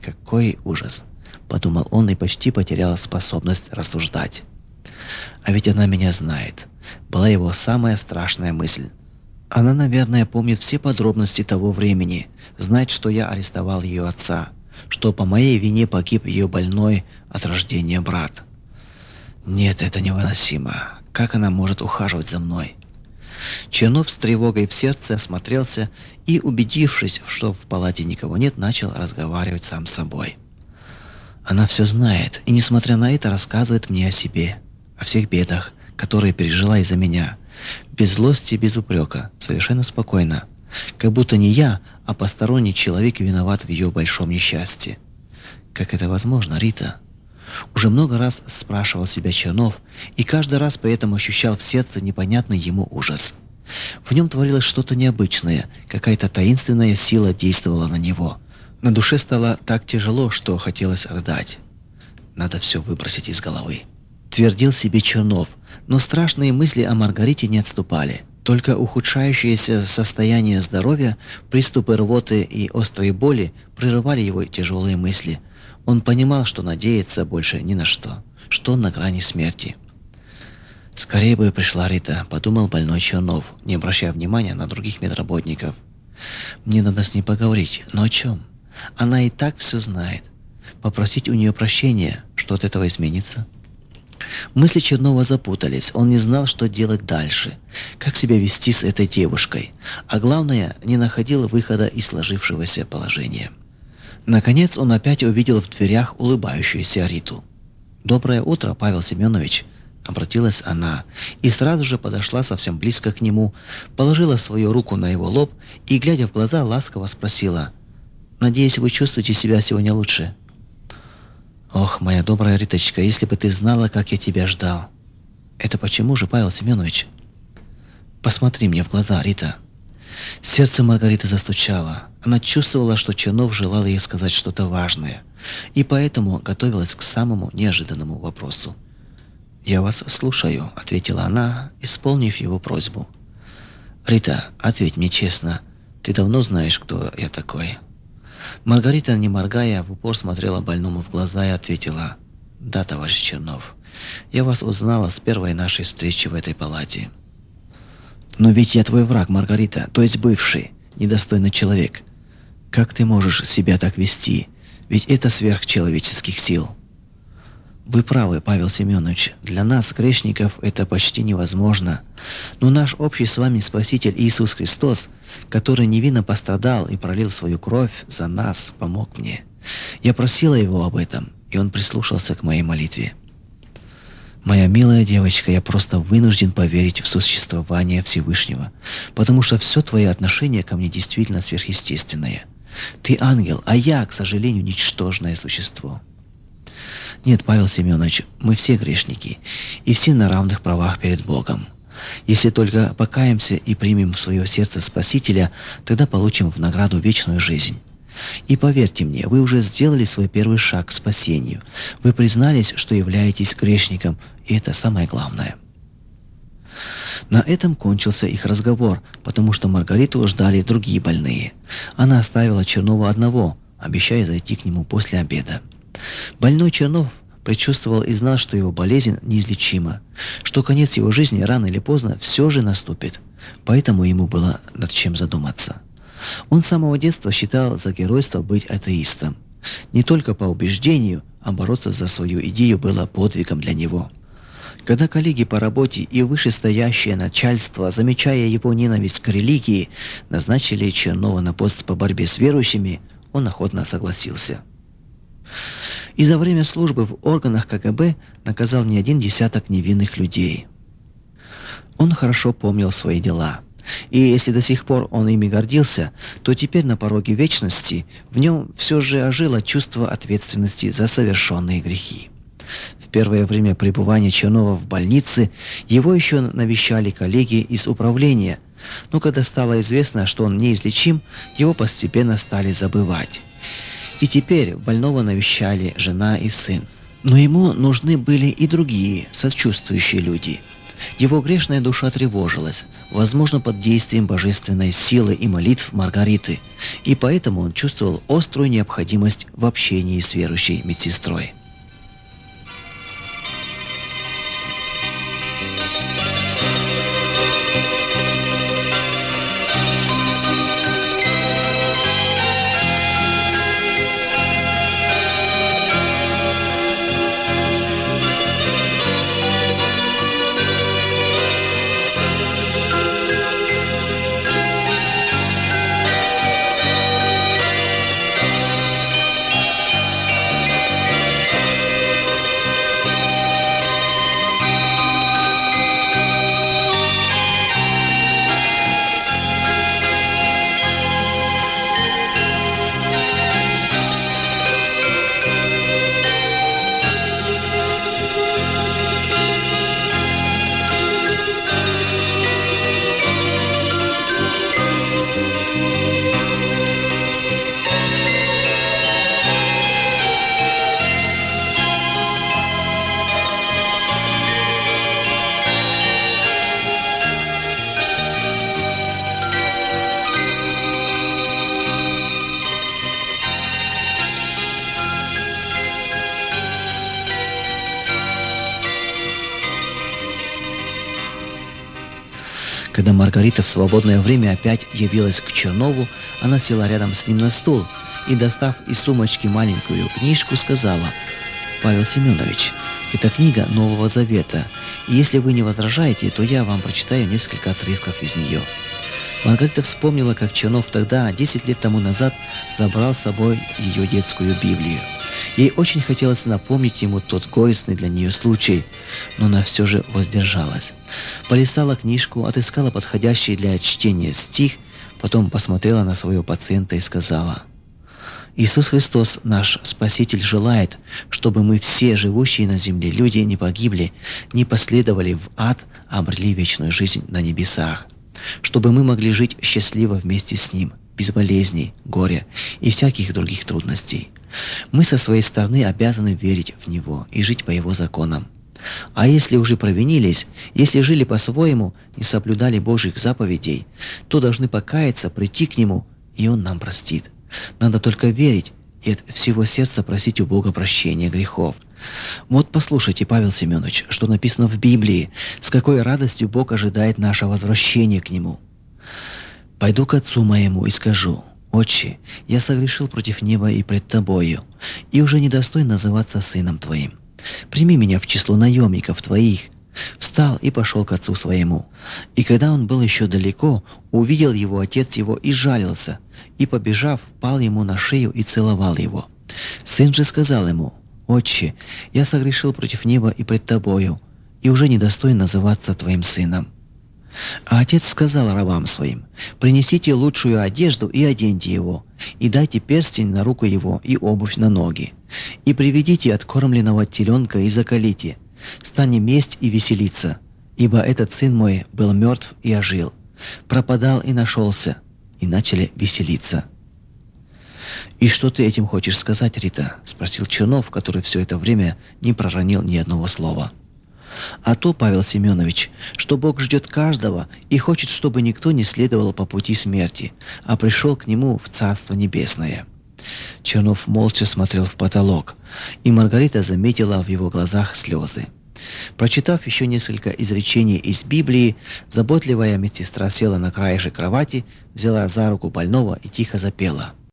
Какой ужас, подумал он и почти потерял способность рассуждать. А ведь она меня знает. Была его самая страшная мысль. Она, наверное, помнит все подробности того времени, знает, что я арестовал ее отца, что по моей вине погиб ее больной от рождения брат. Нет, это невыносимо. Как она может ухаживать за мной? Чернов с тревогой в сердце осмотрелся и, убедившись, что в палате никого нет, начал разговаривать сам с собой. Она все знает, и, несмотря на это, рассказывает мне о себе, о всех бедах, которые пережила из-за меня, без злости и без упрека, совершенно спокойно, как будто не я, а посторонний человек виноват в ее большом несчастье. Как это возможно, Рита? Уже много раз спрашивал себя Чернов, и каждый раз при этом ощущал в сердце непонятный ему ужас. В нем творилось что-то необычное, какая-то таинственная сила действовала на него. На душе стало так тяжело, что хотелось рыдать. Надо все выбросить из головы. Твердил себе Чернов, но страшные мысли о Маргарите не отступали. Только ухудшающееся состояние здоровья, приступы рвоты и острые боли прерывали его тяжелые мысли. Он понимал, что надеяться больше ни на что он на грани смерти. «Скорее бы пришла Рита», — подумал больной Чернов, не обращая внимания на других медработников. «Мне надо с ней поговорить, но о чем? Она и так все знает. Попросить у нее прощения, что от этого изменится?» Мысли Чернова запутались, он не знал, что делать дальше, как себя вести с этой девушкой, а главное, не находил выхода из сложившегося положения. Наконец он опять увидел в дверях улыбающуюся Риту. «Доброе утро, Павел Семенович», — обратилась она, и сразу же подошла совсем близко к нему, положила свою руку на его лоб и, глядя в глаза, ласково спросила: «Надеюсь, вы чувствуете себя сегодня лучше?» «Ох, моя добрая Риточка, если бы ты знала, как я тебя ждал!» «Это почему же, Павел Семенович?» «Посмотри мне в глаза, Рита!» Сердце Маргариты застучало. Она чувствовала, что Чернов желал ей сказать что-то важное, и поэтому готовилась к самому неожиданному вопросу. «Я вас слушаю», — ответила она, исполнив его просьбу. «Рита, ответь мне честно, ты давно знаешь, кто я такой?» Маргарита, не моргая, в упор смотрела больному в глаза и ответила: «Да, товарищ Чернов, я вас узнала с первой нашей встречи в этой палате». «Но ведь я твой враг, Маргарита, то есть бывший, недостойный человек. Как ты можешь себя так вести? Ведь это сверхчеловеческих сил». «Вы правы, Павел Семенович, для нас, грешников, это почти невозможно. Но наш общий с вами Спаситель Иисус Христос, который невинно пострадал и пролил свою кровь за нас, помог мне. Я просила Его об этом, и Он прислушался к моей молитве. Моя милая девочка, я просто вынужден поверить в существование Всевышнего, потому что все твои отношения ко мне действительно сверхъестественное. Ты ангел, а я, к сожалению, ничтожное существо». «Нет, Павел Семенович, мы все грешники, и все на равных правах перед Богом. Если только покаемся и примем в свое сердце Спасителя, тогда получим в награду вечную жизнь. И поверьте мне, вы уже сделали свой первый шаг к спасению. Вы признались, что являетесь грешником, и это самое главное». На этом кончился их разговор, потому что Маргариту ждали другие больные. Она оставила Чернова одного, обещая зайти к нему после обеда. Больной Чернов предчувствовал и знал, что его болезнь неизлечима, что конец его жизни рано или поздно все же наступит, поэтому ему было над чем задуматься. Он с самого детства считал за геройство быть атеистом. Не только по убеждению, а бороться за свою идею было подвигом для него. Когда коллеги по работе и вышестоящее начальство, замечая его ненависть к религии, назначили Чернова на пост по борьбе с верующими, он охотно согласился. И за время службы в органах КГБ наказал не один десяток невинных людей. Он хорошо помнил свои дела. И если до сих пор он ими гордился, то теперь на пороге вечности в нем все же ожило чувство ответственности за совершенные грехи. В первое время пребывания Чернова в больнице его еще навещали коллеги из управления, но когда стало известно, что он неизлечим, его постепенно стали забывать. И теперь больного навещали жена и сын. Но ему нужны были и другие, сочувствующие люди. Его грешная душа тревожилась, возможно, под действием божественной силы и молитв Маргариты, и поэтому он чувствовал острую необходимость в общении с верующей медсестрой. Когда Маргарита в свободное время опять явилась к Чернову, она села рядом с ним на стул и, достав из сумочки маленькую книжку, сказала: «Павел Семенович, это книга Нового Завета, и если вы не возражаете, то я вам прочитаю несколько отрывков из нее». Маргарита вспомнила, как Чернов тогда, 10 лет тому назад, забрал с собой ее детскую Библию. Ей очень хотелось напомнить ему тот горестный для нее случай, но она все же воздержалась. Полистала книжку, отыскала подходящий для чтения стих, потом посмотрела на своего пациента и сказала: «Иисус Христос, наш Спаситель, желает, чтобы мы все, живущие на земле люди, не погибли, не последовали в ад, а обрели вечную жизнь на небесах, чтобы мы могли жить счастливо вместе с Ним, без болезней, горя и всяких других трудностей. Мы со своей стороны обязаны верить в Него и жить по Его законам. А если уже провинились, если жили по-своему, не соблюдали Божьих заповедей, то должны покаяться, прийти к Нему, и Он нам простит. Надо только верить и от всего сердца просить у Бога прощения грехов. Вот послушайте, Павел Семенович, что написано в Библии, с какой радостью Бог ожидает наше возвращение к Нему. «Пойду к Отцу моему и скажу: Отче, я согрешил против неба и пред Тобою, и уже недостоин называться сыном Твоим. Прими меня в число наемников Твоих». Встал и пошел к отцу своему. И когда он был еще далеко, увидел его отец его и жалился, и, побежав, пал ему на шею и целовал его. Сын же сказал ему: «Отче, я согрешил против неба и пред Тобою, и уже недостоин называться Твоим сыном». А отец сказал рабам своим: «Принесите лучшую одежду и оденьте его, и дайте перстень на руку его и обувь на ноги, и приведите откормленного теленка и заколите. Станем есть и веселиться, ибо этот сын мой был мертв и ожил, пропадал и нашелся», и начали веселиться. «И что ты этим хочешь сказать, Рита?» — спросил Чернов, который все это время не проронил ни одного слова. «А то, Павел Семенович, что Бог ждет каждого и хочет, чтобы никто не следовал по пути смерти, а пришел к Нему в Царство Небесное». Чернов молча смотрел в потолок, и Маргарита заметила в его глазах слезы. Прочитав еще несколько изречений из Библии, заботливая медсестра села на краешек кровати, взяла за руку больного и тихо запела: